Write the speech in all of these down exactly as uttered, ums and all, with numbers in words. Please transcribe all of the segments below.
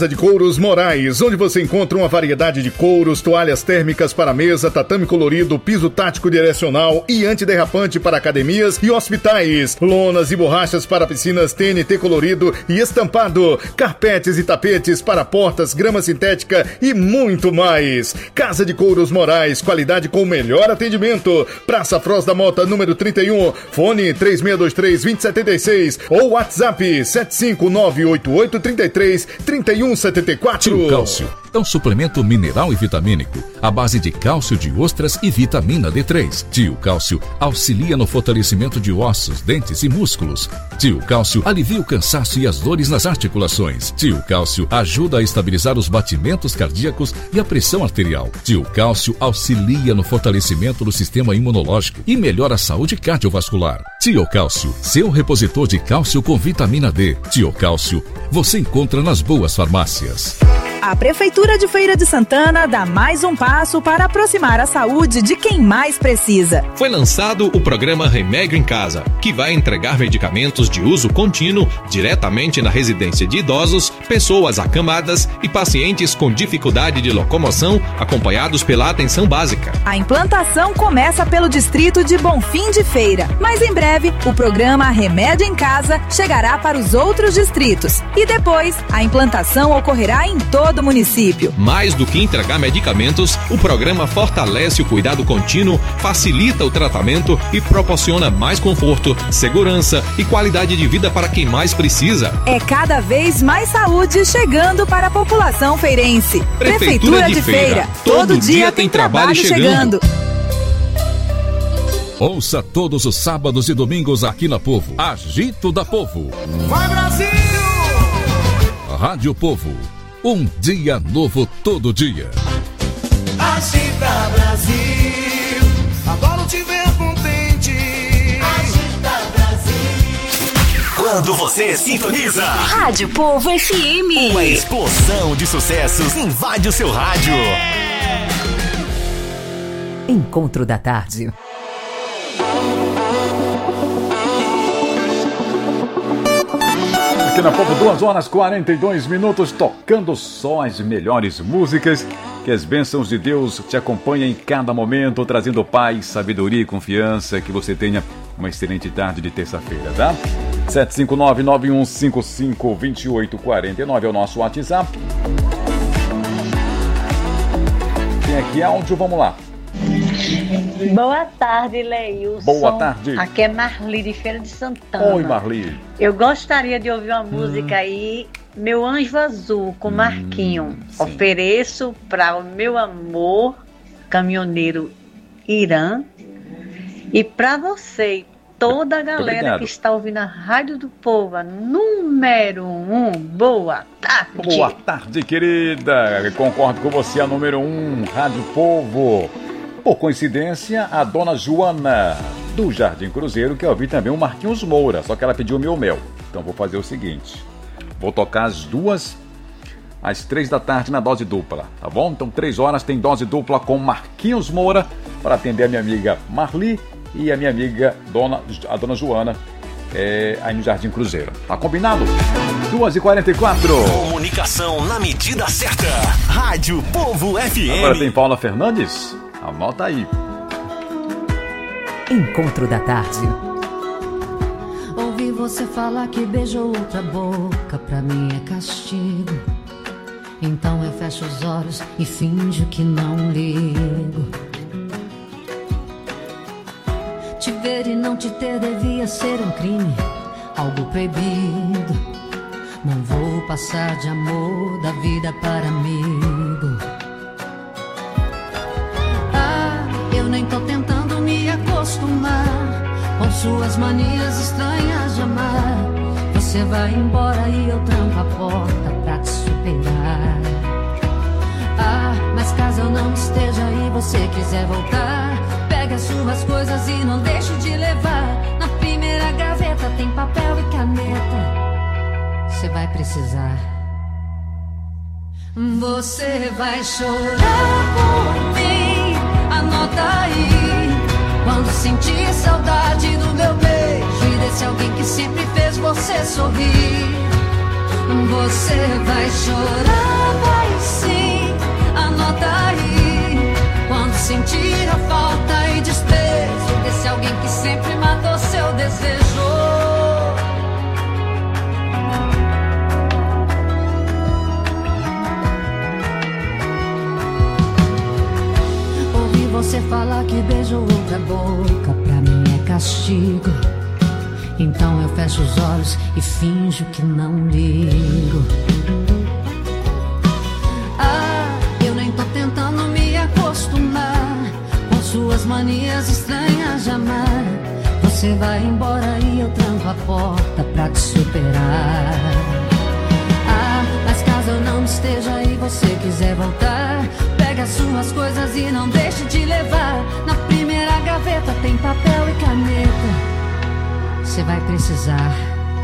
de Couros Morais, onde você encontra uma variedade de couros, toalhas térmicas para mesa, tatame colorido, piso tático direcional e antiderrapante para academias e hospitais, lonas e borrachas para piscinas T N T colorido e estampado, carpetes e tapetes para portas, grama sintética e muito mais. Casa de Couros Morais, qualidade com o melhor atendimento. Praça Froz da Mota, número trinta e um, fone três seis dois três, dois zero sete seis ou WhatsApp sete cinco nove oito oito três três, três um sete quatro. Tio Cálcio é um suplemento mineral e vitamínico à base de cálcio de ostras e vitamina D três. Tio Cálcio auxilia no fortalecimento de ossos, dentes e músculos. Tio Cálcio alivia o cansaço e as dores nas articulações. Tio Cálcio ajuda a estabilizar os batimentos cardíacos e a pressão arterial. Tio Cálcio auxilia no fortalecimento do sistema imunológico e melhora a saúde cardiovascular. Tio Cálcio, seu repositor de cálcio com vitamina D. Tio Cálcio, você encontra nas boas farmácias. A Prefeitura de Feira de Santana dá mais um passo para aproximar a saúde de quem mais precisa. Foi lançado o programa Remédio em Casa, que vai entregar medicamentos de uso contínuo diretamente na residência de idosos, pessoas acamadas e pacientes com dificuldade de locomoção, acompanhados pela atenção básica. A implantação começa pelo distrito de Bonfim de Feira, mas em breve o programa Remédio em Casa chegará para os outros distritos e depois a implantação ocorrerá em todo do município. Mais do que entregar medicamentos, o programa fortalece o cuidado contínuo, facilita o tratamento e proporciona mais conforto, segurança e qualidade de vida para quem mais precisa. É cada vez mais saúde chegando para a população feirense. Prefeitura, Prefeitura de, de Feira. Feira. Todo, Todo dia, dia tem trabalho, trabalho chegando. chegando. Ouça todos os sábados e domingos aqui na Povo. Agito da Povo. Vai, Brasil! Rádio Povo. Um dia novo todo dia. Agita Brasil, adoro te ver contente. Agita Brasil. Quando você sintoniza Rádio Povo F M, uma explosão de sucessos invade o seu rádio. É. Encontro da Tarde. Aqui na Povo, duas horas e quarenta e dois minutos, tocando só as melhores músicas. Que as bênçãos de Deus te acompanhem em cada momento, trazendo paz, sabedoria e confiança. Que você tenha uma excelente tarde de terça-feira, tá? sete cinco nove, nove um cinco cinco, dois oito quatro nove é o nosso WhatsApp. Tem aqui áudio, vamos lá. Boa tarde, Leilson. Boa tarde. Aqui é Marli de Feira de Santana. Oi, Marli. Eu gostaria de ouvir uma música hum. aí, Meu Anjo Azul, com hum, Marquinho. Sim. Ofereço para o meu amor, caminhoneiro Irã, e para você e toda a galera que está ouvindo a Rádio do Povo, a número um. Boa tarde. Boa tarde, querida. Concordo com você, a número um, Rádio Povo. Por coincidência, a dona Joana, do Jardim Cruzeiro, quer ouvir também o Marquinhos Moura, só que ela pediu o meu mel. Então vou fazer o seguinte, vou tocar as duas, às três da tarde na dose dupla, tá bom? Então três horas tem dose dupla com Marquinhos Moura, para atender a minha amiga Marli e a minha amiga dona, a dona Joana, é, aí no Jardim Cruzeiro. Tá combinado? duas e quarenta e quatro. Comunicação na medida certa. Rádio Povo F M. Agora tem Paula Fernandes. Anota aí. Encontro da Tarde. Ouvi você falar que beijou outra boca, pra mim é castigo. Então eu fecho os olhos e finjo que não ligo. Te ver e não te ter devia ser um crime, algo proibido. Não vou passar de amor da vida para amigo. Eu nem tô tentando me acostumar com suas manias estranhas de amar. Você vai embora e eu tranco a porta pra te superar. Ah, mas caso eu não esteja e você quiser voltar, pegue as suas coisas e não deixe de levar. Na primeira gaveta tem papel e caneta, você vai precisar. Você vai chorar por mim, anota aí. Quando sentir saudade do meu beijo e desse alguém que sempre fez você sorrir, Você vai chorar, vai sim, anota aí. Quando sentir a falta e desprezo desse alguém que sempre matou seu desejo. Ouvi você falar que beijou outra boca, pra mim é castigo. Então eu fecho os olhos e finjo que não ligo. Ah, eu nem tô tentando me acostumar com suas manias estranhas de amar. Você vai embora e eu tranco a porta pra te superar. Ah, mas caso eu não esteja e você quiser voltar, pega as suas coisas e não deixe de levar. Na primeira gaveta tem papel e caneta, você vai precisar.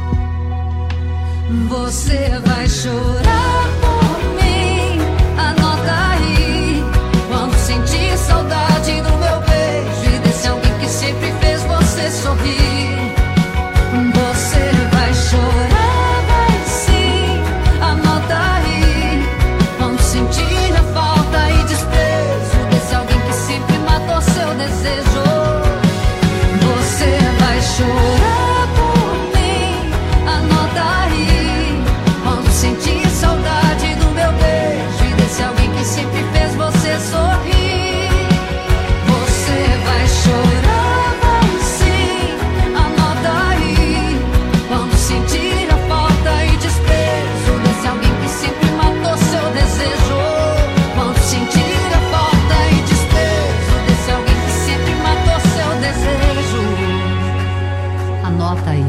Você vai chorar por mim, anota aí. Quando sentir saudade do meu beijo e desse alguém que sempre fez você sorrir. Você vai chorar, vai sim, anota aí. Quando sentir a falta e desprezo desse alguém que sempre matou seu desejo. Você vai chorar por mim, anota aí. Quando sentir saudade do meu beijo e desse alguém que sempre fez você sorrir. Você vai chorar, vai sim, anota aí. Quando sentir a falta e desprezo desse alguém que sempre matou seu desejo. Quando sentir a falta e desprezo desse alguém que sempre matou seu desejo. Anota aí.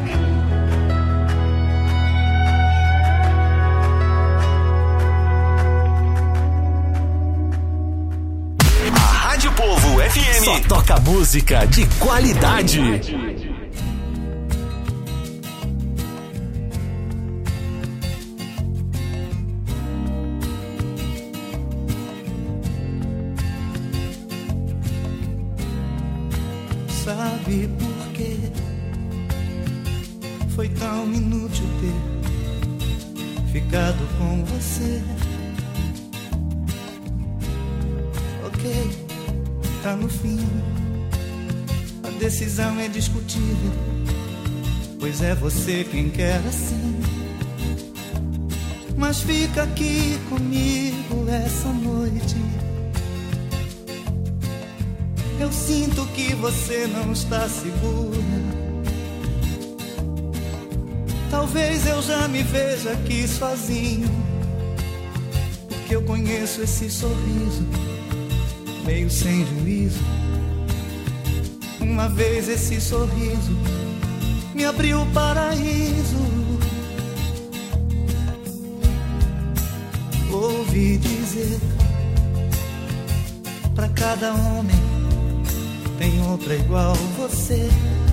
A Rádio Povo F M só toca música de qualidade. Sabe por quê? Foi tão inútil ter ficado com você. Ok, tá no fim. A decisão é discutível, pois é você quem quer assim. Mas fica aqui comigo essa noite. Eu sinto que você não está segura. Talvez eu já me veja aqui sozinho, porque eu conheço esse sorriso meio sem juízo. Uma vez esse sorriso me abriu o paraíso. Ouvi dizer, pra cada homem tem outra igual você.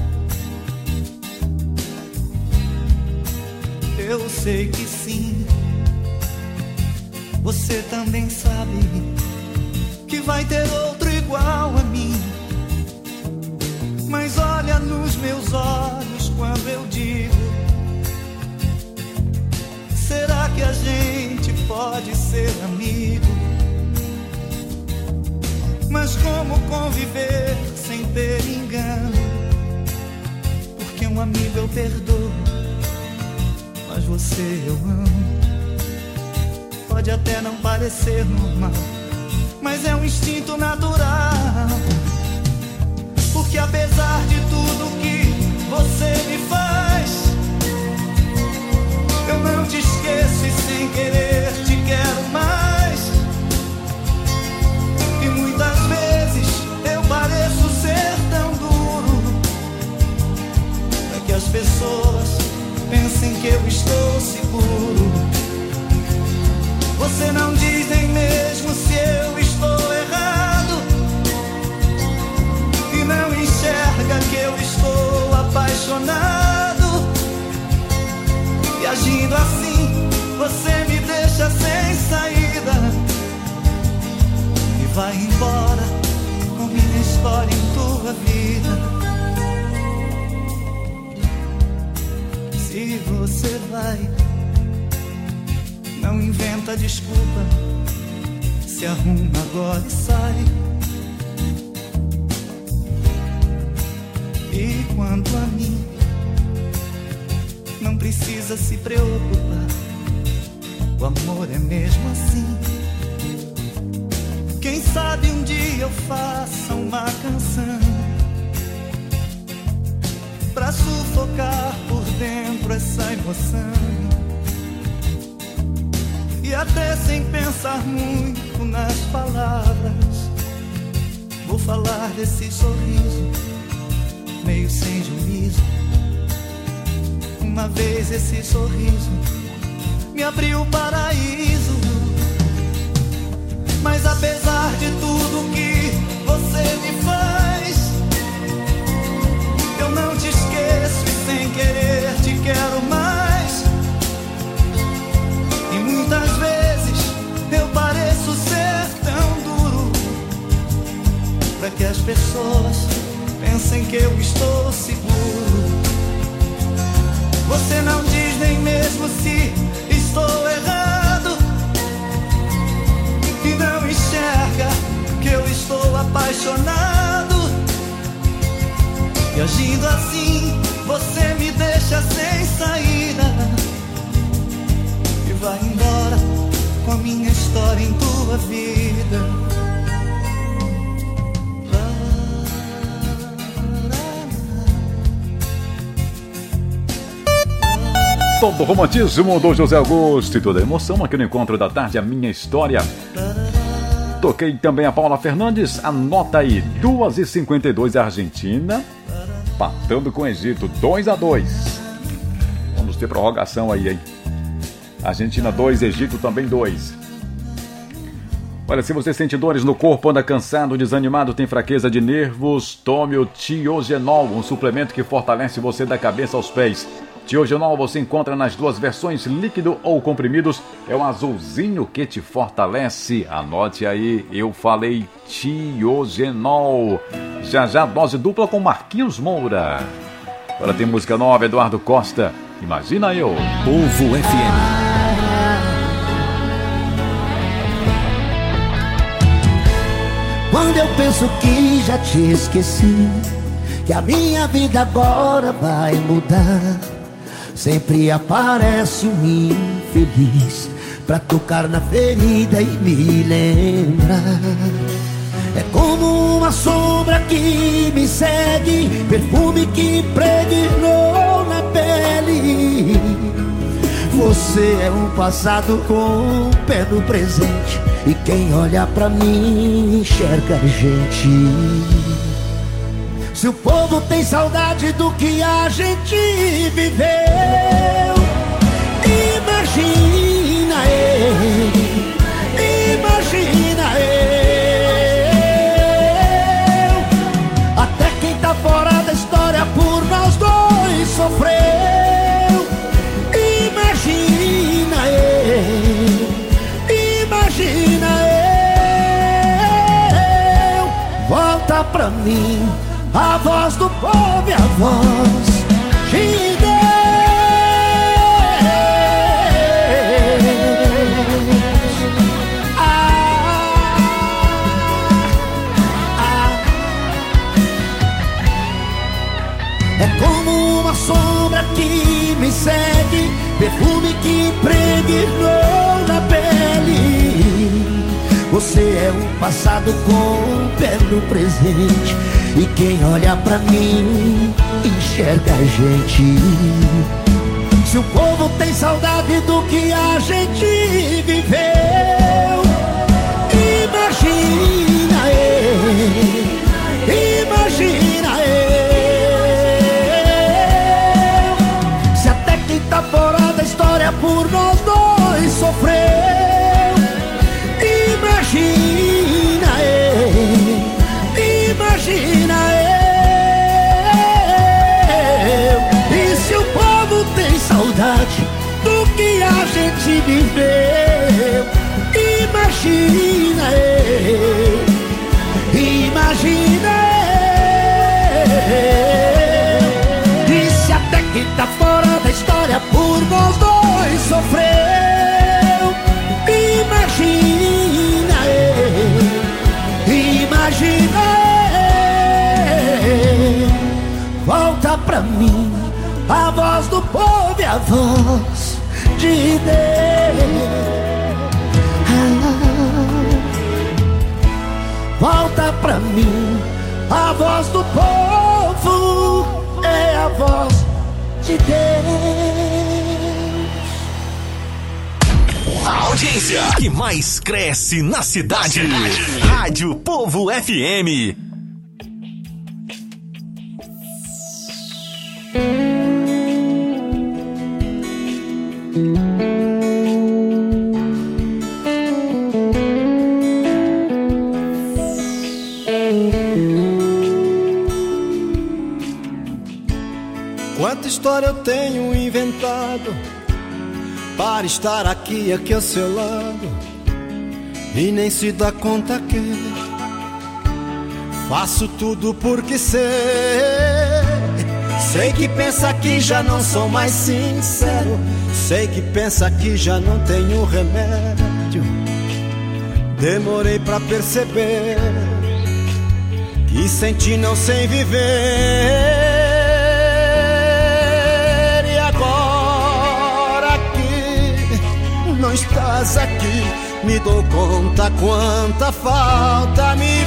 Eu sei que sim, você também sabe que vai ter outro igual a mim. Mas olha nos meus olhos quando eu digo: será que a gente pode ser amigo? Mas como conviver sem ter engano? Porque um amigo eu perdoo, mas você eu amo. Pode até não parecer normal, mas é um instinto natural. Porque apesar de tudo que você me faz, eu não te esqueço e sem querer te quero mais. E muitas vezes eu pareço ser tão duro, para que as pessoas pensem que eu estou seguro. Você não diz nem mesmo se eu estou errado, e não enxerga que eu estou apaixonado. E agindo assim, você me deixa sem saída e vai embora com minha história em tua vida. Se você vai, inventa desculpa, se arruma agora e sai. E quanto a mim, não precisa se preocupar, o amor é mesmo assim. Quem sabe um dia eu faça uma canção pra sufocar por dentro essa emoção. E até sem pensar muito nas palavras, vou falar desse sorriso meio sem juízo. Uma vez esse sorriso me abriu o paraíso. Mas apesar de tudo que você me faz, eu não te esqueço e sem querer te quero mais. E muitas vezes eu pareço ser tão duro, pra que as pessoas pensem que eu estou seguro. Você não diz nem mesmo se estou errado, e não enxerga que eu estou apaixonado. E agindo assim, você me deixa sem saída e vai embora com a minha história em tua vida. Todo o romantismo do José Augusto e toda a emoção aqui no Encontro da Tarde, a minha história. Toquei também a Paula Fernandes, anota aí, duas e cinquenta e dois a Argentina, patando com o Egito, dois a dois. Vamos ter prorrogação aí, hein? Argentina dois, Egito também dois. Olha, se você sente dores no corpo, anda cansado, desanimado, tem fraqueza de nervos, tome o Tiogenol, um suplemento que fortalece você da cabeça aos pés. Tiogenol você encontra nas duas versões, líquido ou comprimidos. É o azulzinho que te fortalece. Anote aí, eu falei Tiogenol. Já já, dose dupla com Marquinhos Moura. Agora tem música nova, Eduardo Costa. Imagina eu. Povo F M. Quando eu penso que já te esqueci, que a minha vida agora vai mudar, sempre aparece um infeliz pra tocar na ferida e me lembrar. É como uma sombra que me segue, perfume que impregnou na pele. Você é um passado com um pé no presente, e quem olha pra mim enxerga a gente. Se o povo tem saudade do que a gente viveu, imagina eu, imagina eu. Até quem tá fora da história por nós dois sofreu. Imagina eu, imagina eu. Volta pra mim a voz do povo e a voz de Deus. Ah, ah. É como uma sombra que me segue, perfume que impregnou na pele. Você é um passado com um pé no presente, e quem olha pra mim enxerga a gente. Se o povo tem saudade do que a gente viveu, imagina eu, imagina eu. Se até quem tá fora da história por nós dois sofreu, imagina eu, imagina eu. E se o povo tem saudade do que a gente viveu, imagina eu, imagina eu. E se até quem tá fora da história por nós dois sofreu, a voz de Deus. Ah, volta pra mim, a voz do povo é a voz de Deus. A audiência que mais cresce na cidade. Rádio Povo F M. Quanta história eu tenho inventado para estar aqui, aqui ao seu lado, e nem se dá conta que faço tudo porque sei. Sei que pensa que já não sou mais sincero, sei que pensa que já não tenho remédio. Demorei pra perceber que sem ti não sei viver. Não estás aqui, me dou conta quanta falta me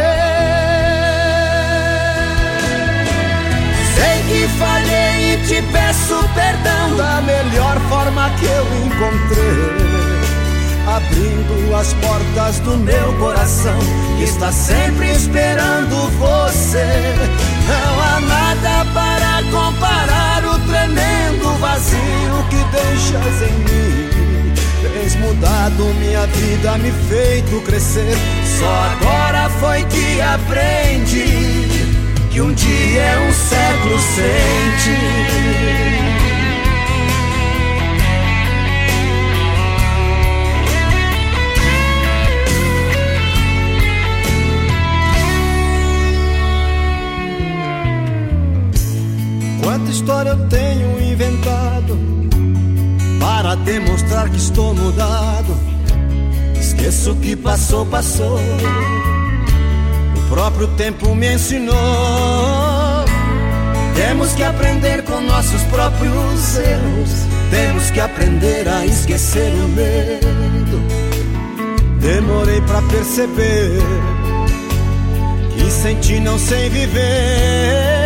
fez. Sei que falhei e te peço perdão da melhor forma que eu encontrei, abrindo as portas do meu coração que está sempre esperando você. Não há nada para comparar o tremendo vazio que deixas em mim. Tens mudado minha vida, me feito crescer. Só agora foi que aprendi que um dia é um século sem ti. Quanta história eu tenho inventado para demonstrar que estou mudado. Esqueço que passou, passou. O próprio tempo me ensinou. Temos que aprender com nossos próprios erros. Temos que aprender a esquecer o medo. Demorei pra perceber que sem ti não sei viver.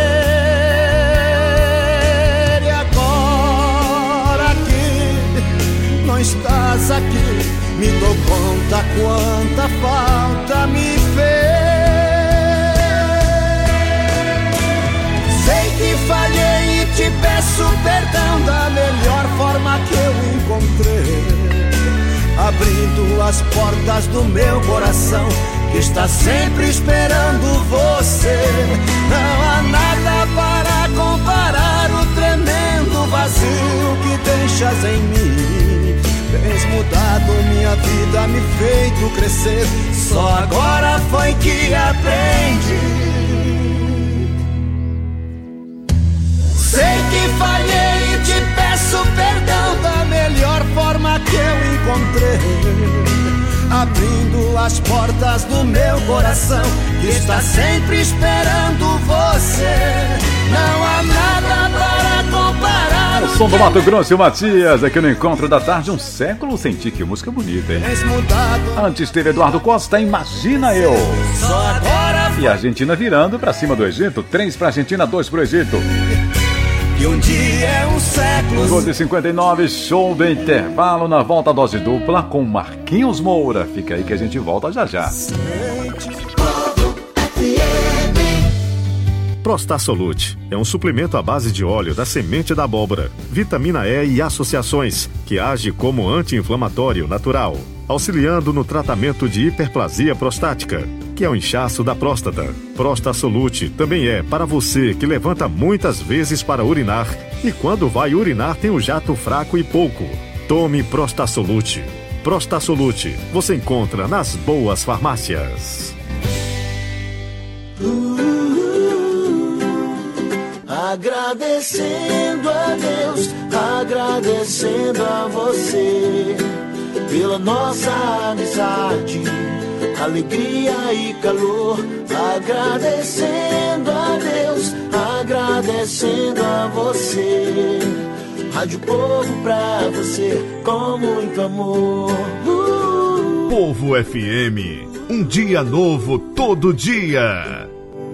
Não estás aqui, me dou conta quanta falta me fez. Sei que falhei e te peço perdão da melhor forma que eu encontrei, abrindo as portas do meu coração que está sempre esperando você. Não há nada para comparar o tremendo vazio que deixas em mim. Tens mudado minha vida, me feito crescer. Só agora foi que aprendi. Sei que falhei e te peço perdão da melhor forma que eu encontrei, abrindo as portas do meu coração que está sempre esperando você. Não há nada para comparar. O som do Mato Grosso e o Matias aqui no Encontro da Tarde. Um século sem ti, que música bonita, hein? Antes teve Eduardo Costa, Imagina Eu. E a Argentina virando pra cima do Egito. Três pra Argentina, dois pro Egito. Que um dia é um século. doze e cinquenta e nove, show do intervalo. Na volta, dose dupla com Marquinhos Moura. Fica aí que a gente volta já já. Prostasolute é um suplemento à base de óleo da semente da abóbora, vitamina E e associações, que age como anti-inflamatório natural, auxiliando no tratamento de hiperplasia prostática, que é o inchaço da próstata. Prostasolute também é para você que levanta muitas vezes para urinar e quando vai urinar tem o jato fraco e pouco. Tome Prostasolute. Prostasolute você encontra nas boas farmácias. Agradecendo a Deus, agradecendo a você pela nossa amizade, alegria e calor. Agradecendo a Deus, agradecendo a você. Rádio Povo pra você, com muito amor. uh. Povo F M, um dia novo todo dia.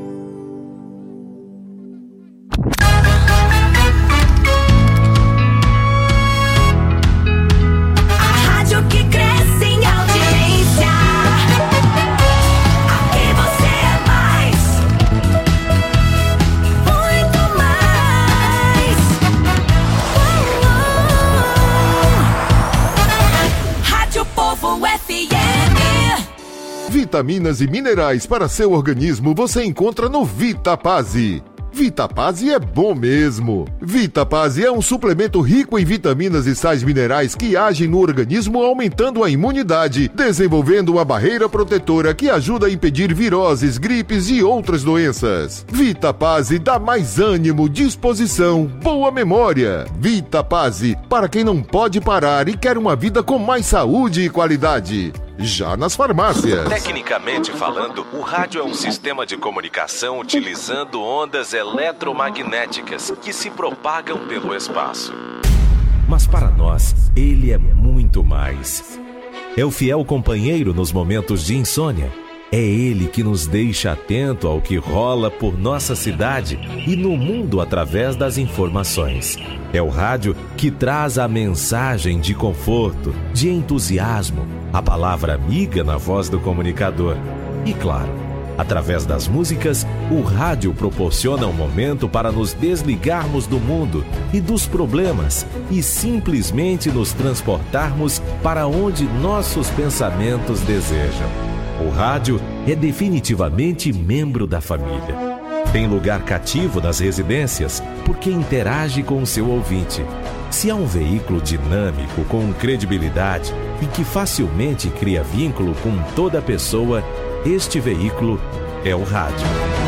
Vitaminas e minerais para seu organismo você encontra no Vitapase. Vitapase é bom mesmo. Vitapase é um suplemento rico em vitaminas e sais minerais que agem no organismo aumentando a imunidade, desenvolvendo uma barreira protetora que ajuda a impedir viroses, gripes e outras doenças. Vitapase dá mais ânimo, disposição, boa memória. Vitapase, para quem não pode parar e quer uma vida com mais saúde e qualidade. Já nas farmácias. Tecnicamente falando, o rádio é um sistema de comunicação utilizando ondas eletromagnéticas que se propagam pelo espaço. Mas para nós, ele é muito mais. É o fiel companheiro nos momentos de insônia. É ele que nos deixa atento ao que rola por nossa cidade e no mundo através das informações. É o rádio que traz a mensagem de conforto, de entusiasmo, a palavra amiga na voz do comunicador. E claro, através das músicas, o rádio proporciona um momento para nos desligarmos do mundo e dos problemas e simplesmente nos transportarmos para onde nossos pensamentos desejam. O rádio é definitivamente membro da família. Tem lugar cativo nas residências porque interage com o seu ouvinte. Se há um veículo dinâmico, com credibilidade e que facilmente cria vínculo com toda pessoa, este veículo é o rádio.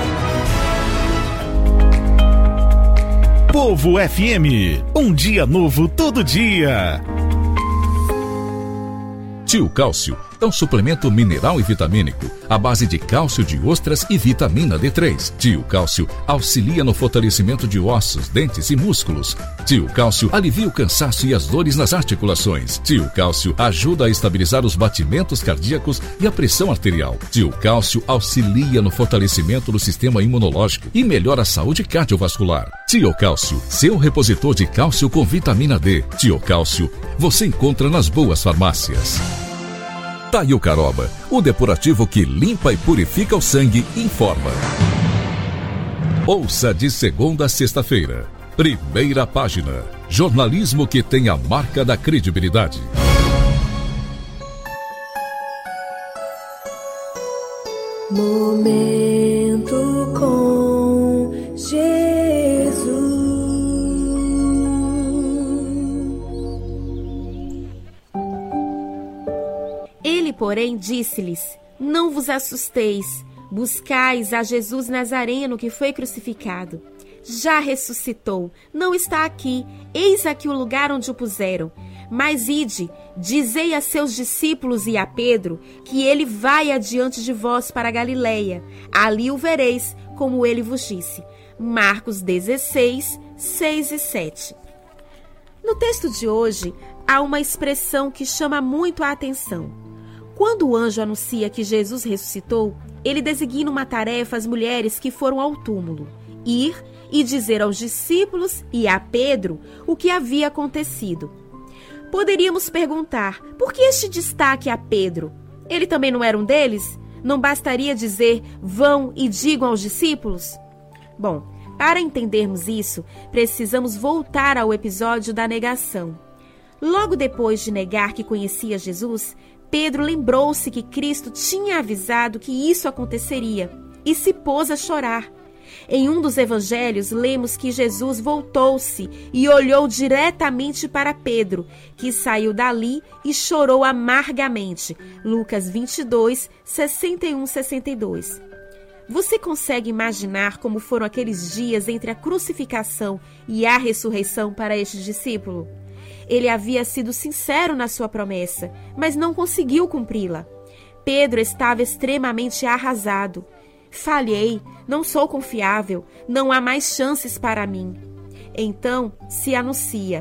Povo F M, um dia novo todo dia. Tio Cálcio é um suplemento mineral e vitamínico à base de cálcio de ostras e vitamina D três. Tio Cálcio auxilia no fortalecimento de ossos, dentes e músculos. Tio Cálcio alivia o cansaço e as dores nas articulações. Tio Cálcio ajuda a estabilizar os batimentos cardíacos e a pressão arterial. Tio Cálcio auxilia no fortalecimento do sistema imunológico e melhora a saúde cardiovascular. Tio Cálcio, seu repositor de cálcio com vitamina D. Tio Cálcio, você encontra nas boas farmácias. Taiucaroba, o depurativo que limpa e purifica o sangue, informa. Ouça de segunda a sexta-feira. Primeira página. Jornalismo que tem a marca da credibilidade. Momento com Jesus. Ele, porém, disse-lhes: não vos assusteis, buscais a Jesus Nazareno que foi crucificado. Já ressuscitou, não está aqui, eis aqui o lugar onde o puseram. Mas ide, dizei a seus discípulos e a Pedro que ele vai adiante de vós para a Galileia. Ali o vereis, como ele vos disse. Marcos dezesseis, seis e sete. No texto de hoje, há uma expressão que chama muito a atenção. Quando o anjo anuncia que Jesus ressuscitou, ele designa uma tarefa às mulheres que foram ao túmulo: ir e dizer aos discípulos e a Pedro o que havia acontecido. Poderíamos perguntar, por que este destaque a Pedro? Ele também não era um deles? Não bastaria dizer, vão e digam aos discípulos? Bom, para entendermos isso, precisamos voltar ao episódio da negação. Logo depois de negar que conhecia Jesus, Pedro lembrou-se que Cristo tinha avisado que isso aconteceria e se pôs a chorar. Em um dos evangelhos, lemos que Jesus voltou-se e olhou diretamente para Pedro, que saiu dali e chorou amargamente. Lucas vinte e dois, sessenta e um a sessenta e dois. Você consegue imaginar como foram aqueles dias entre a crucificação e a ressurreição para este discípulo? Ele havia sido sincero na sua promessa, mas não conseguiu cumpri-la. Pedro estava extremamente arrasado. Falhei, não sou confiável, não há mais chances para mim. Então se anuncia: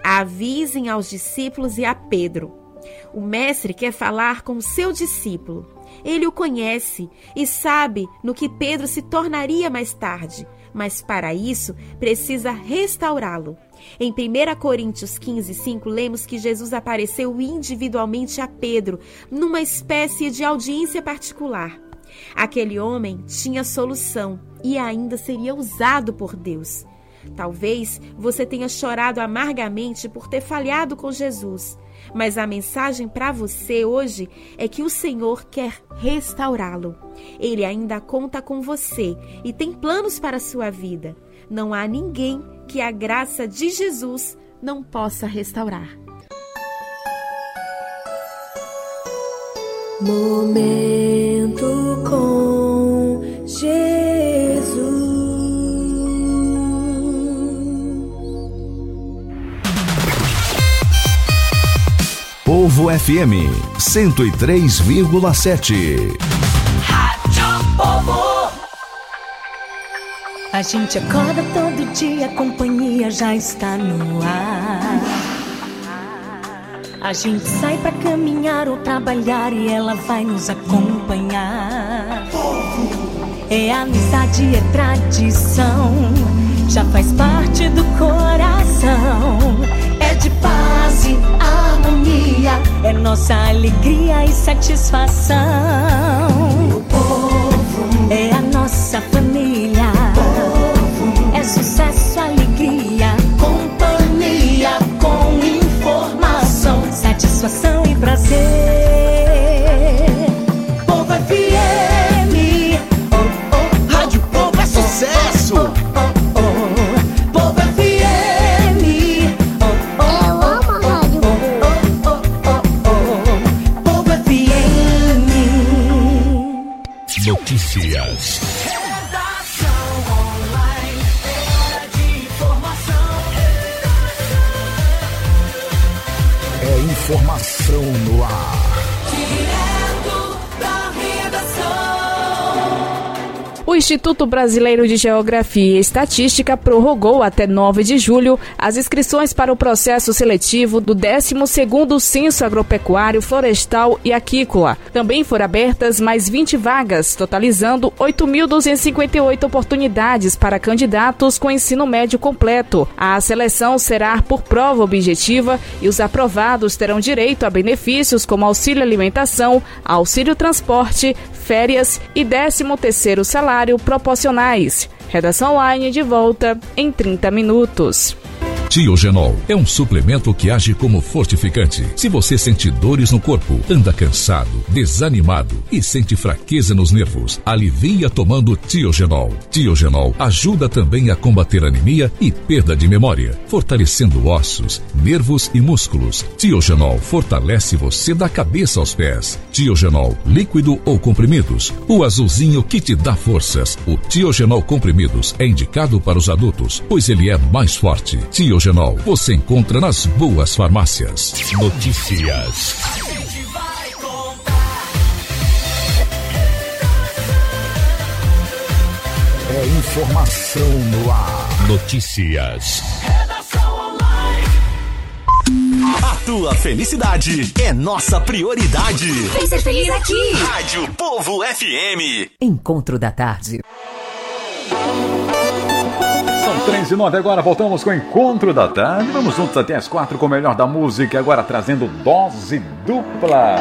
Avisem aos discípulos e a Pedro. O mestre quer falar com o seu discípulo. Ele o conhece e sabe no que Pedro se tornaria mais tarde, mas para isso precisa restaurá-lo. Em primeira Coríntios quinze, cinco, lemos que Jesus apareceu individualmente a Pedro, numa espécie de audiência particular. Aquele homem tinha solução e ainda seria usado por Deus. Talvez você tenha chorado amargamente por ter falhado com Jesus, mas a mensagem para você hoje é que o Senhor quer restaurá-lo. Ele ainda conta com você e tem planos para a sua vida. Não há ninguém que a graça de Jesus não possa restaurar. Momento com Jesus. Povo F M cento e três vírgula sete. Rádio Povo. A gente acorda todo dia, a companhia já está no ar. A gente sai pra caminhar ou trabalhar e ela vai nos acompanhar. É amizade, é tradição, já faz parte do coração. É de paz e harmonia, é nossa alegria e satisfação. O povo é a nossa família, é sucesso, alegria, companhia com informação, satisfação e prazer. Povo F M, oh, oh, Rádio Povo é sucesso. Oh, oh, oh, Povo F M, oh, oh, eu amo a Rádio Povo. Oh, oh, oh, oh, Povo F M. Notícias. É informação no ar. Direto da redação. O Instituto Brasileiro de Geografia e Estatística prorrogou até nove de julho as inscrições para o processo seletivo do décimo segundo Censo Agropecuário, Florestal e Aquícola. Também foram abertas mais vinte vagas, totalizando oito mil duzentas e cinquenta e oito oportunidades para candidatos com ensino médio completo. A seleção será por prova objetiva e os aprovados terão direito a benefícios como auxílio alimentação, auxílio transporte, férias e décimo terceiro salário proporcionais. Redação online de volta em trinta minutos. Tiogenol é um suplemento que age como fortificante. Se você sente dores no corpo, anda cansado, desanimado e sente fraqueza nos nervos, alivia tomando Tiogenol. Tiogenol ajuda também a combater anemia e perda de memória, fortalecendo ossos, nervos e músculos. Tiogenol fortalece você da cabeça aos pés. Tiogenol, líquido ou comprimidos, o azulzinho que te dá forças. O Tiogenol comprimidos é indicado para os adultos, pois ele é mais forte. Tiogenol você encontra nas boas farmácias. Notícias. É informação no ar. Notícias. A tua felicidade é nossa prioridade. Vem ser feliz aqui. Rádio Povo F M. Encontro da tarde. São três e nove agora, voltamos com o Encontro da Tarde. Vamos juntos até as quatro com o melhor da música, agora trazendo dose dupla.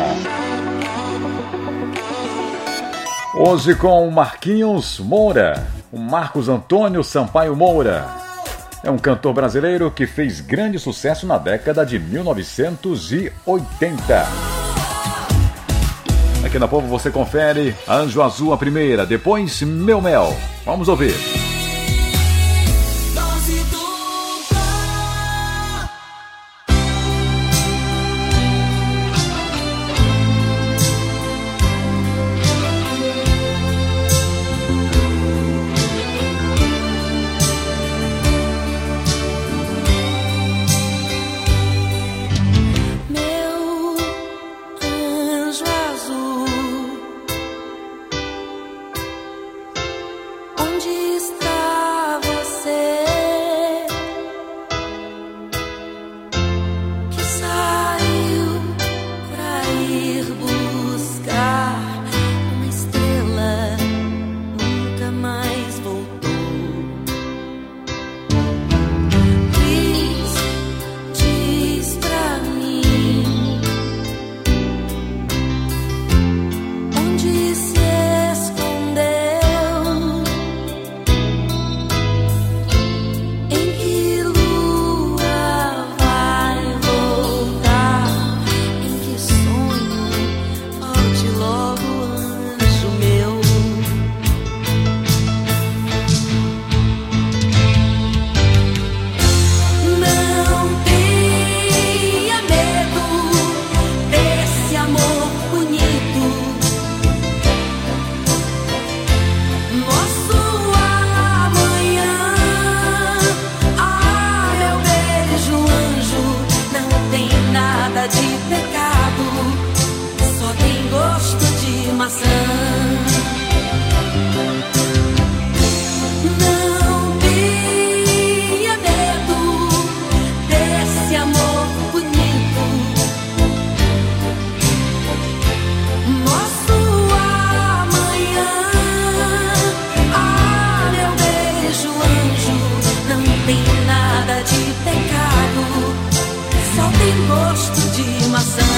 Hoje com o Marquinhos Moura, o Marcos Antônio Sampaio Moura. É um cantor brasileiro que fez grande sucesso na década de mil novecentos e oitenta. Aqui na Povo você confere Anjo Azul a primeira, depois Meu Mel. Vamos ouvir. Onde está? ir buscar uma estrela, nunca mais voltou. Diz, diz pra mim, onde se escondeu, em que lua vai voltar, em que sonho volte logo, anjo meu. Não tenha medo desse amor bonito, nosso amanhã. Ah, meu beijo, anjo, não tem nada de pecado, só tem gosto de maçã. Não tenha medo desse amor bonito, nosso amanhã. Ah, meu beijo, anjo, não tem nada de pecado, só tem gosto de maçã.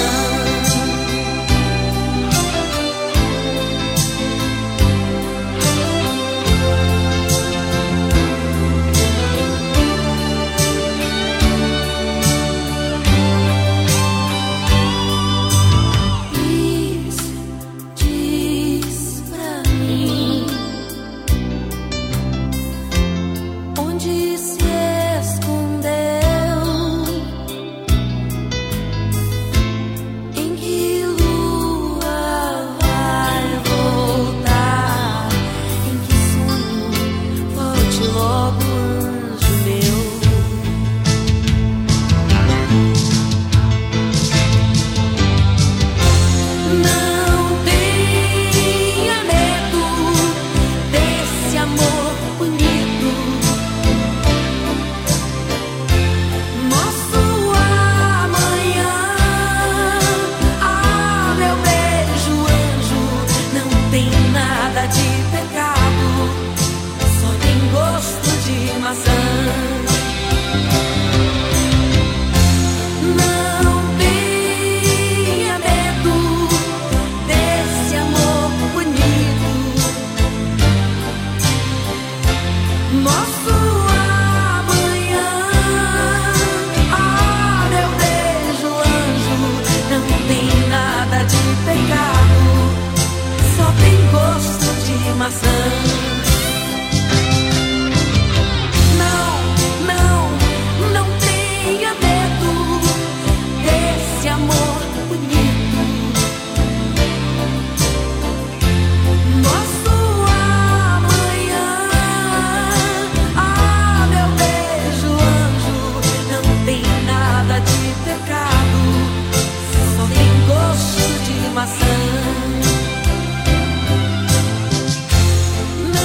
Diz, diz pra mim, onde se escondeu, em que lua vai voltar, em que sonho volte logo, anjo meu. Não tenha medo desse amor bonito, nosso amanhã. Ah, meu beijo, anjo, não tem nada de pecado, só tem gosto de maçã. Não tenha medo desse amor bonito, nosso amanhã. Ah, meu beijo, anjo, não tem nada de pecado, só tem gosto de maçã. Não, não, não tenha medo desse amor bonito, nosso amanhã. Ah, meu beijo, anjo, não tem nada de pecado, só tem gosto de maçã.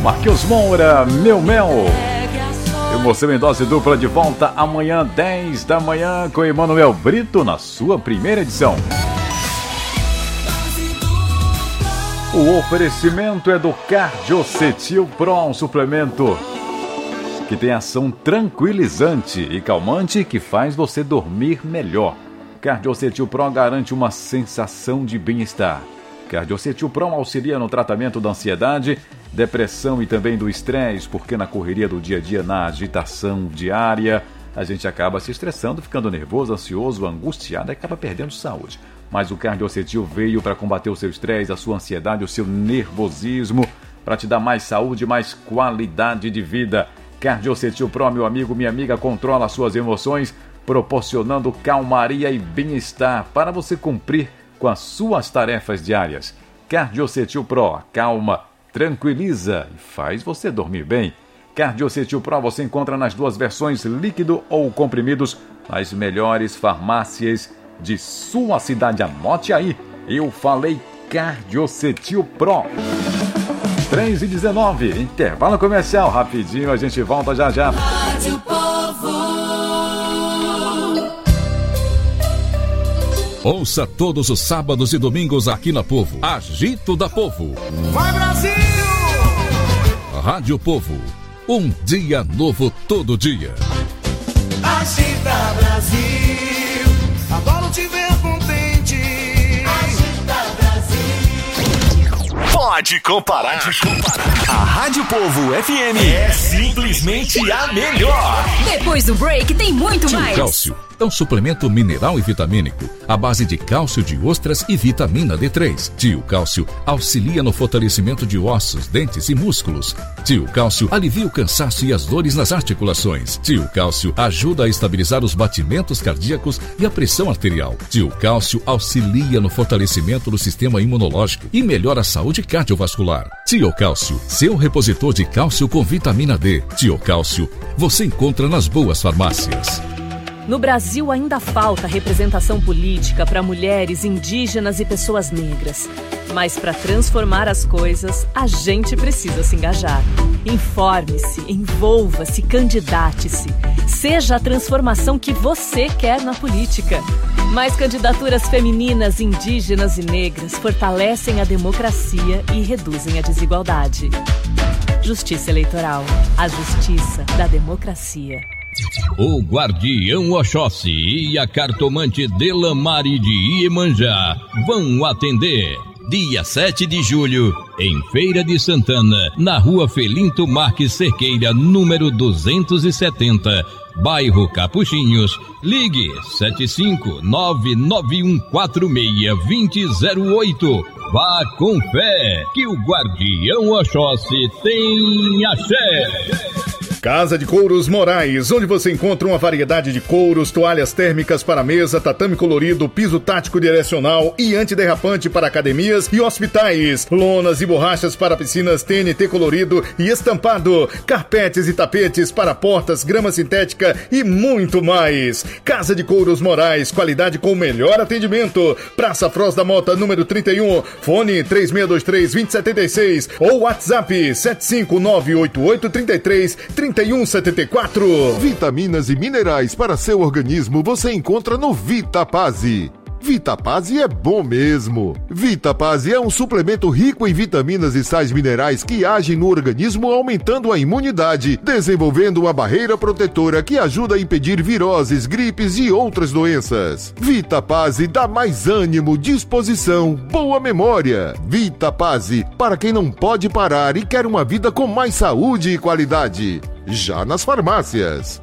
Marquinhos Moura, Meu Mel. E você em dose dupla de volta amanhã, dez da manhã, com Emanuel Brito na sua primeira edição. O oferecimento é do Cardiocetil Pro, um suplemento que tem ação tranquilizante e calmante que faz você dormir melhor. Cardiocetil Pro garante uma sensação de bem-estar. Cardiocetil Pro auxilia no tratamento da ansiedade, depressão e também do estresse, porque na correria do dia a dia, na agitação diária, a gente acaba se estressando, ficando nervoso, ansioso, angustiado e acaba perdendo saúde. Mas o Cardiocetil veio para combater o seu estresse, a sua ansiedade, o seu nervosismo, para te dar mais saúde, mais qualidade de vida. Cardiocetil Pro, meu amigo, minha amiga, controla as suas emoções, proporcionando calmaria e bem-estar para você cumprir com as suas tarefas diárias. Cardiocetil Pro, calma, tranquiliza e faz você dormir bem. Cardiocetil Pro você encontra nas duas versões, líquido ou comprimidos, nas melhores farmácias de sua cidade. Anote aí, eu falei Cardiocetil Pro. três e dezenove, intervalo comercial, rapidinho, a gente volta já já. Rádio Povo. Ouça todos os sábados e domingos aqui na Povo. Agito da Povo. Vai, Brasil! Rádio Povo. Um dia novo todo dia. Agita, Brasil. Adoro te ver contente. Agita, Brasil. Pode comparar. Pode comparar. A Rádio Povo F M é simplesmente a melhor. Depois do break tem muito Tio mais. Cálcio é um suplemento mineral e vitamínico à base de cálcio de ostras e vitamina D três. Tio Cálcio auxilia no fortalecimento de ossos, dentes e músculos. Tio Cálcio alivia o cansaço e as dores nas articulações. Tio Cálcio ajuda a estabilizar os batimentos cardíacos e a pressão arterial. Tio Cálcio auxilia no fortalecimento do sistema imunológico e melhora a saúde cardiovascular. Tio Cálcio, seu repositor de cálcio com vitamina D. Tio Cálcio, você encontra nas boas farmácias. No Brasil ainda falta representação política para mulheres, indígenas e pessoas negras. Mas para transformar as coisas, a gente precisa se engajar. Informe-se, envolva-se, candidate-se. Seja a transformação que você quer na política. Mais candidaturas femininas, indígenas e negras fortalecem a democracia e reduzem a desigualdade. Justiça Eleitoral. A justiça da democracia. O Guardião Oxóssi e a cartomante Delamare de Iemanjá vão atender dia sete de julho, em Feira de Santana, na rua Felinto Marques Cerqueira, número duzentos e setenta, bairro Capuchinhos. Ligue sete cinco nove nove um quatro seis dois zero zero oito. Vá com fé, que o Guardião Oxóssi tem axé. Casa de Couros Moraes, onde você encontra uma variedade de couros, toalhas térmicas para mesa, tatame colorido, piso tático direcional e antiderrapante para academias e hospitais, lonas e borrachas para piscinas T N T colorido e estampado, carpetes e tapetes para portas, grama sintética e muito mais. Casa de Couros Moraes, qualidade com o melhor atendimento. Praça Froz da Mota, número trinta e um, fone três seis dois três, dois zero sete seis ou WhatsApp sete cinco nove oito oito três três, trinta e um setenta e quatro. Vitaminas e minerais para seu organismo você encontra no Vitapase. Vitapase é bom mesmo. Vitapase é um suplemento rico em vitaminas e sais minerais que agem no organismo aumentando a imunidade, desenvolvendo uma barreira protetora que ajuda a impedir viroses, gripes e outras doenças. Vitapase dá mais ânimo, disposição, boa memória. Vitapase, para quem não pode parar e quer uma vida com mais saúde e qualidade. Já nas farmácias.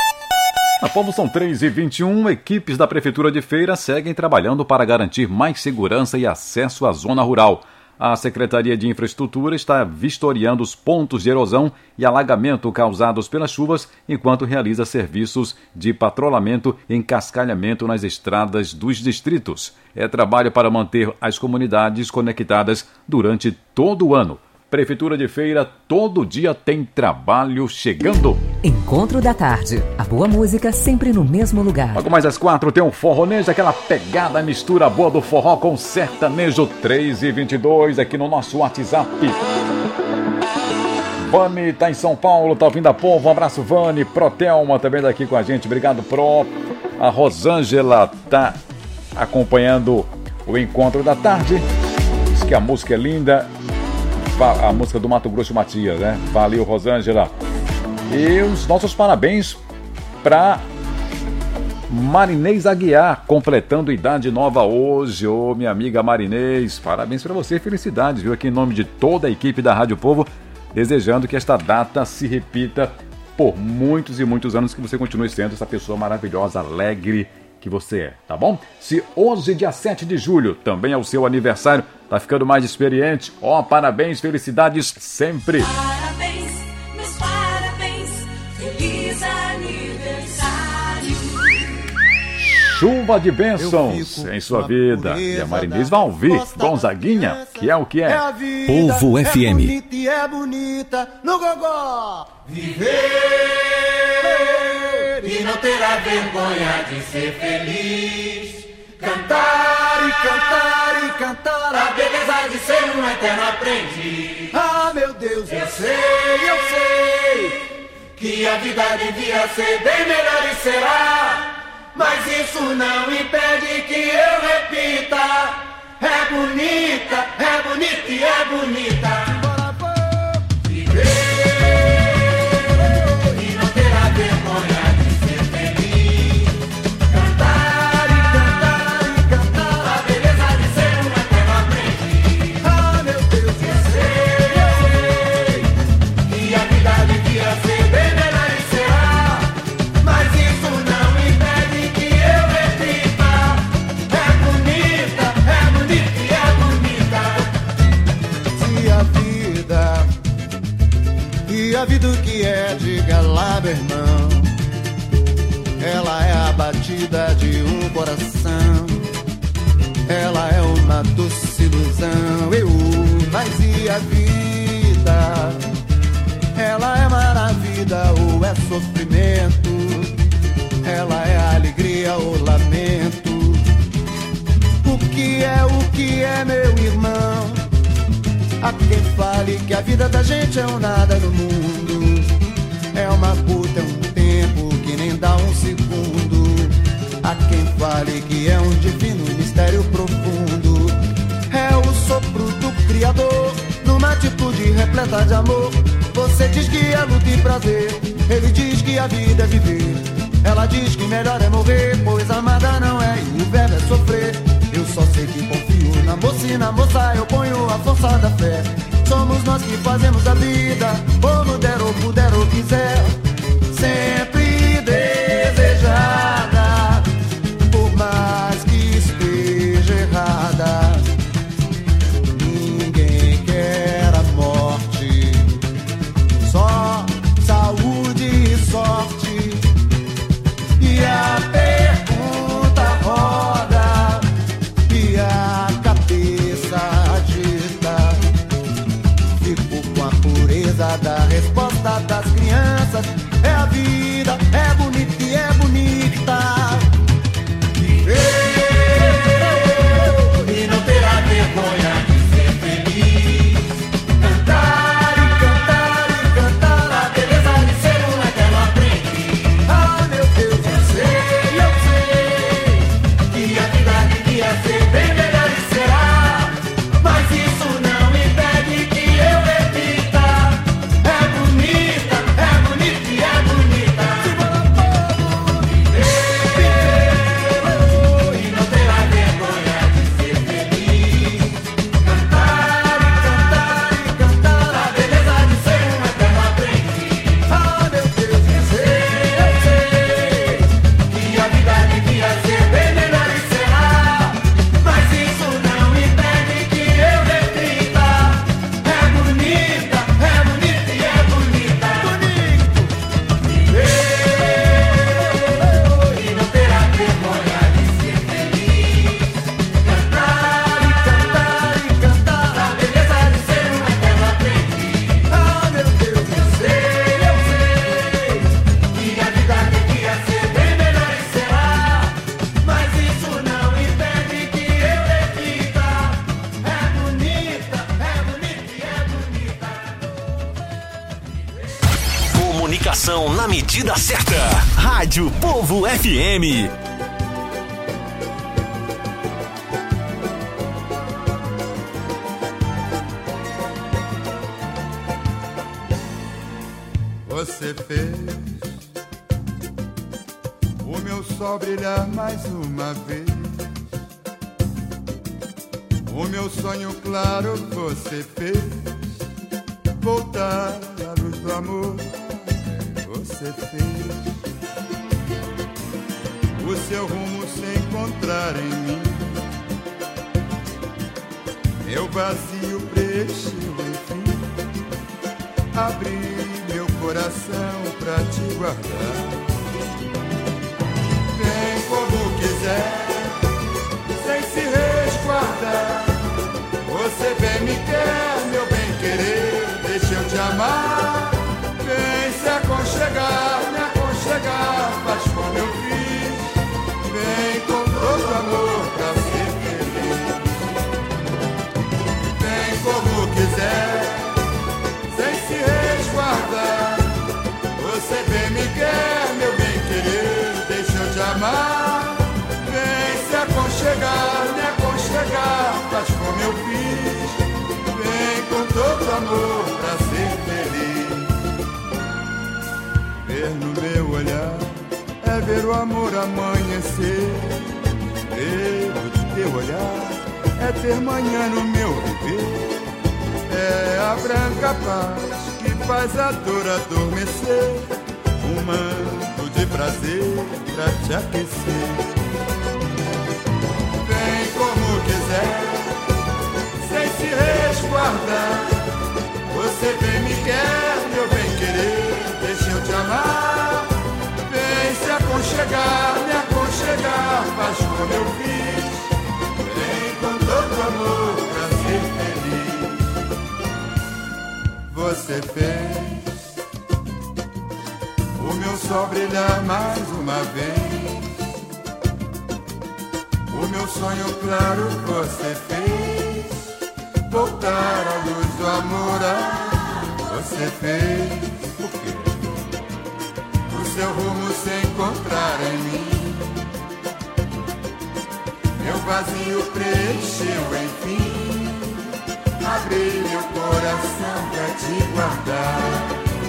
Na Povo são três e vinte e um, equipes da Prefeitura de Feira seguem trabalhando para garantir mais segurança e acesso à zona rural. A Secretaria de Infraestrutura está vistoriando os pontos de erosão e alagamento causados pelas chuvas, enquanto realiza serviços de patrulhamento e encascalhamento nas estradas dos distritos. É trabalho para manter as comunidades conectadas durante todo o ano. Prefeitura de Feira, todo dia tem trabalho chegando. Encontro da tarde. A boa música sempre no mesmo lugar. Logo mais às quatro tem um forronejo, aquela pegada, mistura boa do forró com sertanejo. Três e vinte e dois aqui no nosso WhatsApp. Vani tá em São Paulo, tá ouvindo a Povo. Um abraço, Vani. Protelma também daqui com a gente. Obrigado, Pro. A Rosângela tá acompanhando o encontro da tarde. Diz que a música é linda. A música do Mato Grosso Matias, né? Valeu, Rosângela. E os nossos parabéns para Marinês Aguiar, completando idade nova hoje. Ô, minha amiga Marinês, parabéns para você, felicidades, viu? Aqui em nome de toda a equipe da Rádio Povo, desejando que esta data se repita por muitos e muitos anos, que você continue sendo essa pessoa maravilhosa, alegre que você é, tá bom? Se hoje, dia sete de julho, também é o seu aniversário, tá ficando mais experiente, ó, parabéns, felicidades sempre! Parabéns, meus parabéns, feliz aniversário. Chuva de bênçãos em sua vida. E a Marinês vai ouvir Gonzaguinha, que é o que é. Povo F M. É bonita e é bonita no gogó. Viver E não terá vergonha de ser feliz. Cantar e cantar e cantar a beleza de ser um eterno aprendiz. Ah, meu Deus, eu sei, eu sei que a vida devia ser bem melhor e será. Mas isso não impede que eu repita. É bonita, é bonita e é bonita. A vida que é, diga lá, meu irmão. Ela é a batida de um coração. Ela é uma doce ilusão. Eu, mas e a vida? Ela é maravilha ou é sofrimento? Ela é alegria ou lamento? O que é, o que é, meu irmão? Há quem fale que a vida da gente é um nada no mundo. É uma puta, é um tempo que nem dá um segundo. Há quem fale que é um divino mistério profundo. É o sopro do Criador numa atitude repleta de amor. Você diz que é luta e prazer, ele diz que a vida é viver. Ela diz que melhor é morrer, pois amada não é e o verbo é sofrer. Eu só sei que confio na moça e na moça eu ponho a força da fé. Somos nós que fazemos a vida, como der ou puder ou quiser. Sempre desejada, por mais que esteja errada. Ninguém quer a morte, só saúde e sorte. E a pergunta roda e a cabeça agita. Fico com a pureza da resposta das crianças. É a vida, é bonita e é bonita. Viver e não terá vergonha de ser feliz. Cantar e cantar e cantar a beleza de ser um eterno aprendiz. Ah, meu Deus, eu sei, eu sei que a vida devia ser bem melhor e será. Mas isso não impede que eu repita. É bonita, é bonita e é bonita. comunicação na medida certa. Rádio Povo F M. Você fez o meu sol brilhar mais uma vez. O meu sonho claro você fez voltar à luz do amor. Você fez o seu rumo se encontrar em mim. Meu vazio preencheu, enfim. Abri meu coração pra te guardar. Vem como quiser, sem se resguardar. Você bem me quer, meu bem querer, deixa eu te amar. Vem se aconchegar, me aconchegar, faz como eu fiz. Vem com todo amor pra ser feliz. Vem como quiser, sem se resguardar. Você bem me quer, meu bem querer, deixa eu te amar. Vem se aconchegar, me aconchegar, faz como eu fiz. Vem com todo amor pra ser feliz. Ver no meu olhar é ver o amor amanhecer. Ver o teu olhar é ter manhã no meu viver. É a branca paz que faz a dor adormecer. Um manto de prazer pra te aquecer. Vem como quiser, sem se resguardar. Você bem me quer, meu bem querer, deixa eu te amar. Vem se aconchegar, me aconchegar, faz como eu fiz. Vem com todo amor pra ser feliz. Você fez o meu sol brilhar mais uma vez. O meu sonho claro você fez voltar à luz do amor. Você fez o quê? O seu rumo se encontrar em mim. Meu vazio preencheu, enfim. Abri meu coração pra te guardar.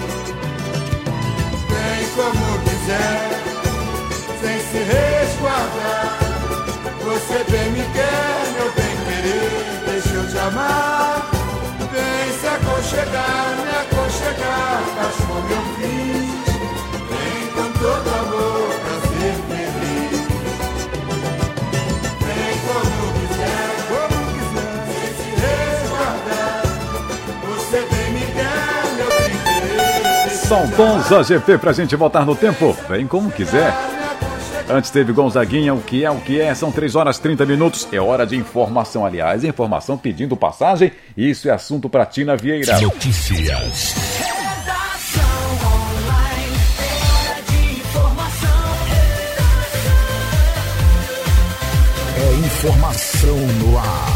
Vem como quiser, sem se resguardar. Você bem me quer, meu bem querer, deixa eu te amar. Vem se aconchegar, me aconchegar, faz como eu fiz. Vem com todo amor pra ser feliz. Vem como quiser, como quiser, sem se resguardar. Você bem me quer, meu bem querer, deixa São Tons A G P pra gente voltar no tempo. Vem como quiser. Antes teve Gonzaguinha, o que é, o que é, são três horas e trinta minutos, é hora de informação, aliás, informação pedindo passagem, isso é assunto para Tina Vieira. Notícias. É informação no ar.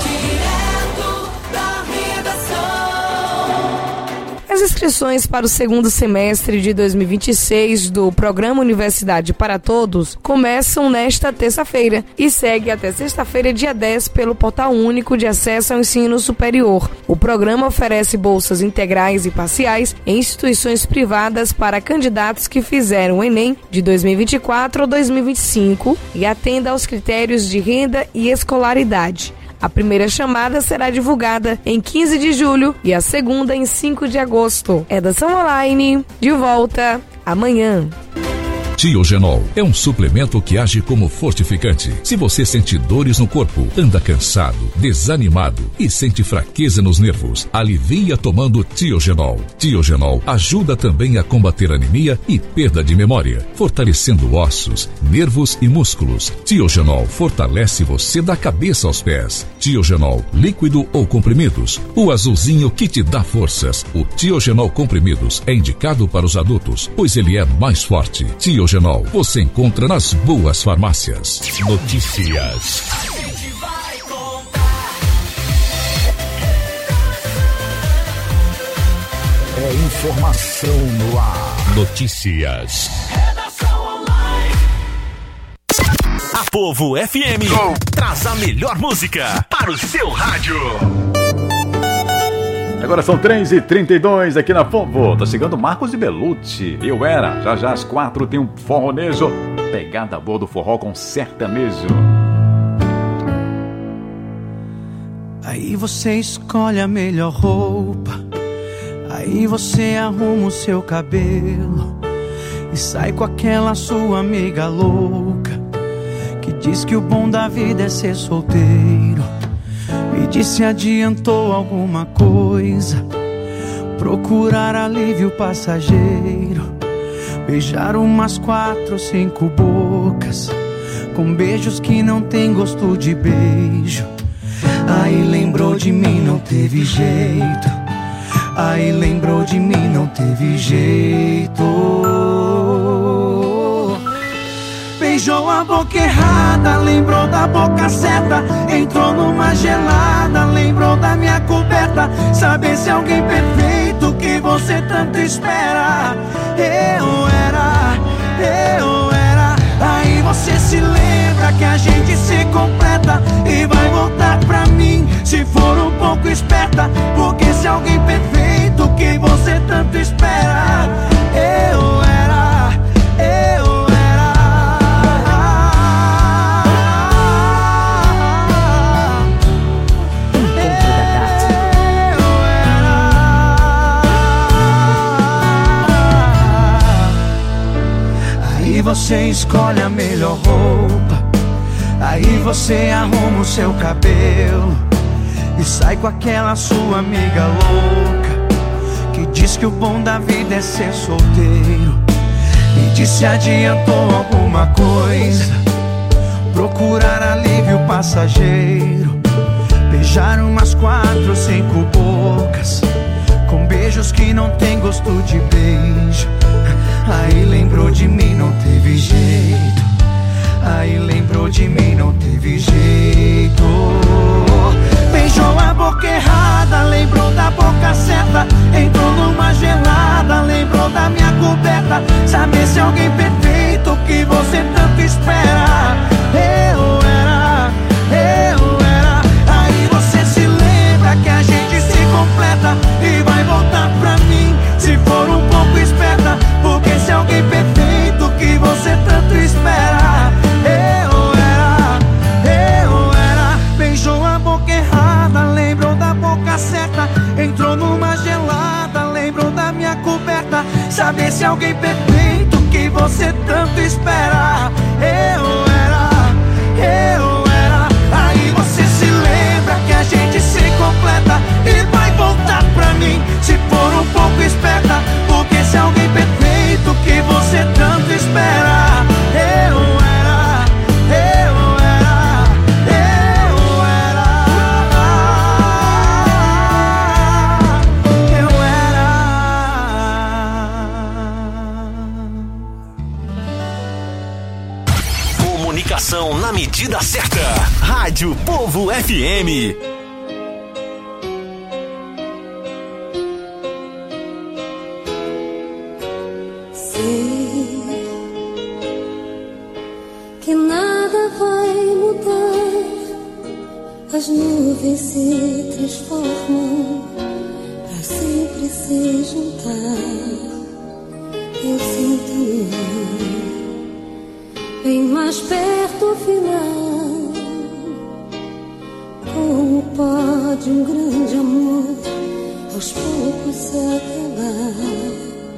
As inscrições para o segundo semestre de dois mil e vinte e seis do Programa Universidade para Todos começam nesta terça-feira e segue até sexta-feira, dia dez, pelo Portal Único de Acesso ao Ensino Superior. O programa oferece bolsas integrais e parciais em instituições privadas para candidatos que fizeram o Enem de dois mil e vinte e quatro ou dois mil e vinte e cinco e atenda aos critérios de renda e escolaridade. A primeira chamada será divulgada em quinze de julho e a segunda em cinco de agosto. Redação Online, de volta amanhã. Tiogenol é um suplemento que age como fortificante. Se você sente dores no corpo, anda cansado, desanimado e sente fraqueza nos nervos, alivia tomando Tiogenol. Tiogenol ajuda também a combater anemia e perda de memória, fortalecendo ossos, nervos e músculos. Tiogenol fortalece você da cabeça aos pés. Tiogenol, líquido ou comprimidos, o azulzinho que te dá forças. O Tiogenol comprimidos é indicado para os adultos, pois ele é mais forte. Tiogenol você encontra nas boas farmácias. Notícias. É é informação no ar. Notícias. A Povo F M traz a melhor música para o seu rádio. Agora são três e trinta e dois aqui na Povo. Tá chegando Marcos e Belucci. Eu era. Já já às quatro tem um forronejo. Pegada boa do forró com sertanejo. Aí você escolhe a melhor roupa, aí você arruma o seu cabelo e sai com aquela sua amiga louca que diz que o bom da vida é ser solteiro. Me diz se adiantou alguma coisa, procurar alívio passageiro, beijar umas quatro, cinco bocas com beijos que não tem gosto de beijo. Aí lembrou de mim, não teve jeito. Aí lembrou de mim, não teve jeito. Beijou a boca errada, lembrou da boca certa. Entrou numa gelada, lembrou da minha coberta. Saber se alguém perfeito que você tanto espera. Eu era, eu era. Aí você se lembra que a gente se completa e vai voltar pra mim se for um pouco esperta. Porque se alguém perfeito que você tanto espera. Eu era, eu era. Eu era. Aí você escolhe a melhor roupa, aí você arruma o seu cabelo e sai com aquela sua amiga louca que diz que o bom da vida é ser solteiro. Me diz se adiantou alguma coisa, procurar alívio passageiro, beijar umas quatro, cinco bocas com beijos que não tem gosto de beijo. Aí lembrou de mim, não teve jeito. Aí lembrou de mim, não teve jeito. Beijou a boca errada, lembrou da boca certa. Entrou numa gelada, lembrou da minha coberta. Saber se alguém perfeito que você tanto espera. Eu era, eu era. Aí você se lembra que a gente se completa e vai voltar pra mim se for um pouco esperta. Porque se alguém perfeito que você tanto espera. Eu era, eu era. Beijou a boca errada, lembrou da boca certa. Entrou numa gelada, lembrou da minha coberta. Saber se alguém perfeito que você tanto espera. Eu era, eu era. Aí você se lembra que a gente se completa e vai voltar pra mim se for um pouco esperta. Porque se alguém perfeito que você tanto espera. Eu era, eu era, eu era, eu era. Comunicação na medida certa. Rádio Povo F M. Que nada vai mudar, as nuvens se transformam para sempre se juntar. Eu sinto bem mais perto o final, como o pó de um grande amor aos poucos se acabar.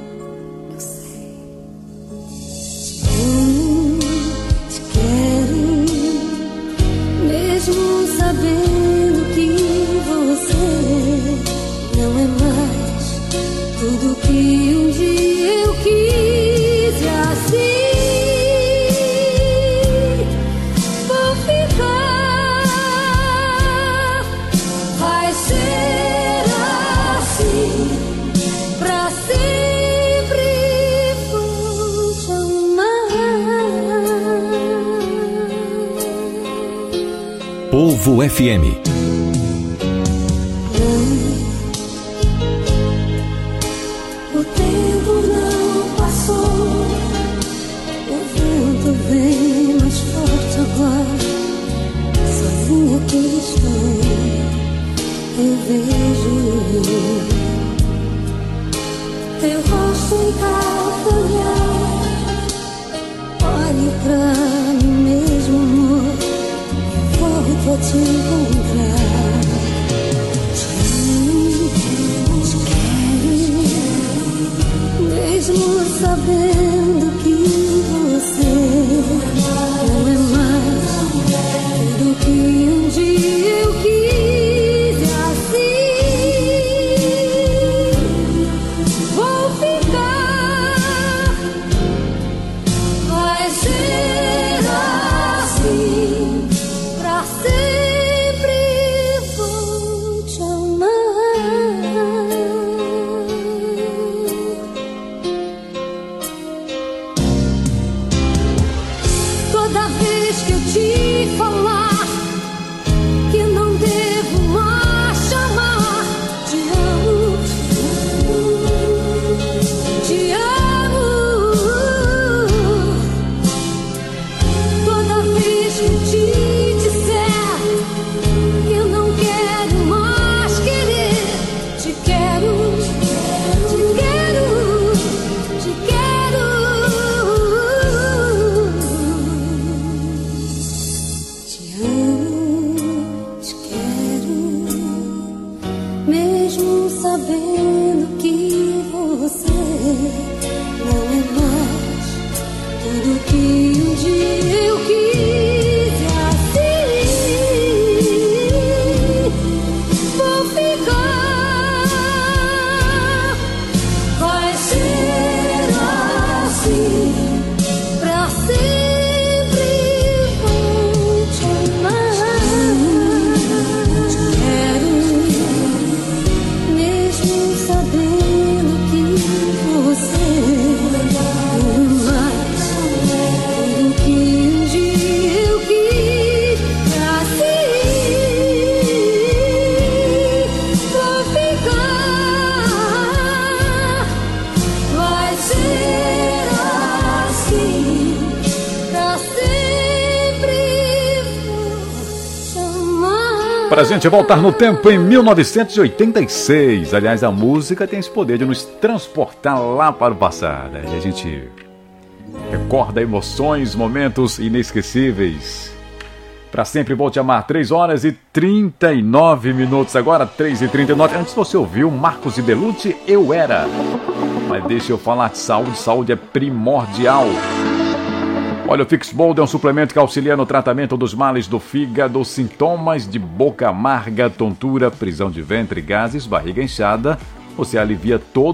Mesmo sabendo que você não é mais tudo que um dia eu quis, e assim vou ficar. Vai ser assim pra sempre, vou te amar. Povo F M. teu rosto em cada olhar. Olhe pra mim mesmo, amor, e volto a te encontrar. Te quero, mesmo sabendo que você não é mais tudo que um dia eu quis. Assim vou ficar, vai ser assim pra sempre. Vou te amar. Toda vez que eu te falar que não devo mais chamar, te amo, te amo. Toda vez que eu te disser que eu não quero mais querer, te quero, te quero, te quero. Te amo, te quero, mesmo sabendo que você não é mais tudo que um dia eu quis. Assim vou ficar, vai ser assim pra sempre. Vou te amar. Te quero, mesmo sabendo que você não é mais tudo que um dia eu quis. Assim vou ficar, vai ser assim pra sempre. Vou te amar. Pra gente voltar no tempo em mil novecentos e oitenta e seis. Aliás, a música tem esse poder de nos transportar lá para o passado. E a gente recorda emoções, momentos inesquecíveis. Pra sempre vou te amar. três horas e trinta e nove minutos. Agora, três e trinta e nove. Antes você ouviu Marcos e Belucci, Eu Era. Mas deixa eu falar de saúde. Saúde é primordial. Olha, o Fixbold é um suplemento que auxilia no tratamento dos males do fígado, sintomas de boca amarga, tontura, prisão de ventre, gases, barriga inchada. Você alivia todo